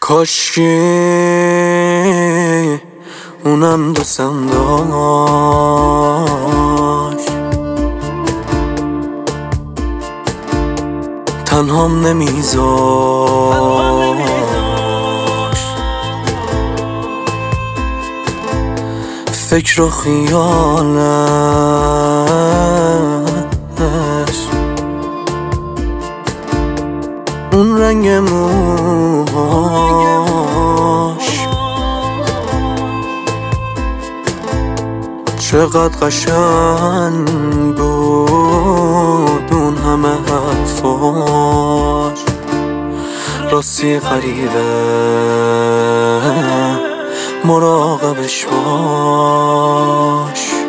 کاشکی اونم دوستم داشت، تنهام نمیذاشت. فکر و خیالش، اون رنگ موهاش چقدر قشنگ بود، اون همه حرفاش راستی غریبه، مراقبش باش.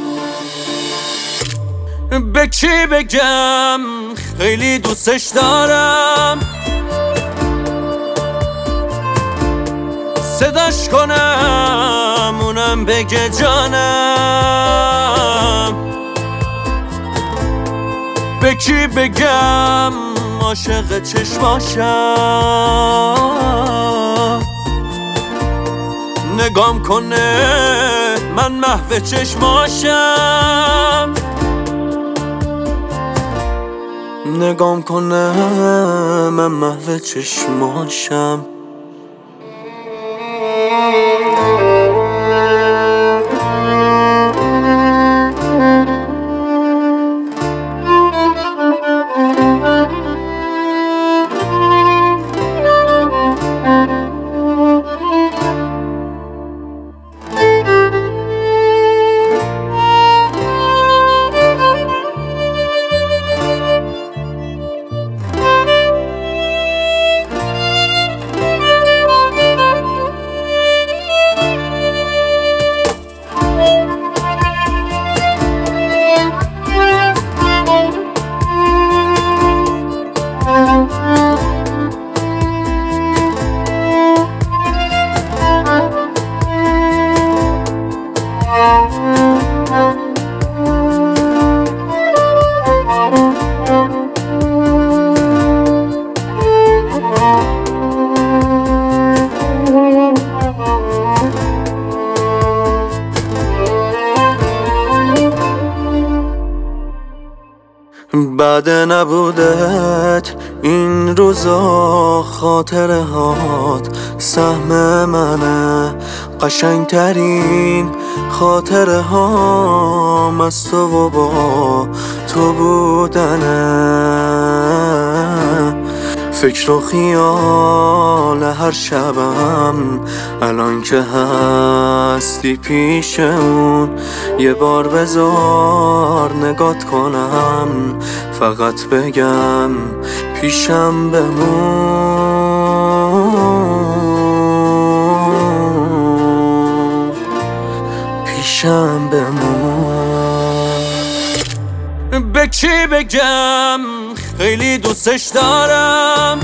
به کی بگم خیلی دوستش دارم، صداش کنم اونم بگه جانم. به کی بگم عاشق چشماشم، نگام کنه من محو چشماشم، نگام کنه من محو چشماشم. بعد نبودت این روزا خاطره هات سهم منه، قشنگترین خاطره هام از تو و با تو بودنه. فکر و خیال هر شبم الان که هستی پیشمون، یه بار بذار نگات کنم، فقط بگم پیشم بمون، پیشم بمون. به کی بگم خیلی دوستش دارم،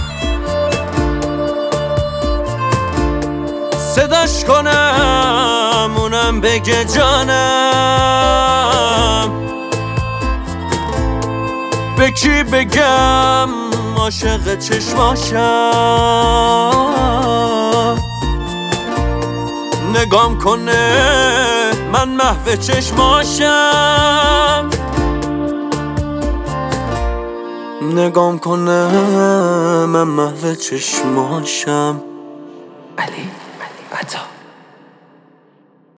صداش کنم اونم بگه جانم. به کی بگم عاشق چشماشم، نگام کنه من محو چشماشم، نگام کنه من محو چشماشم. علی عطا.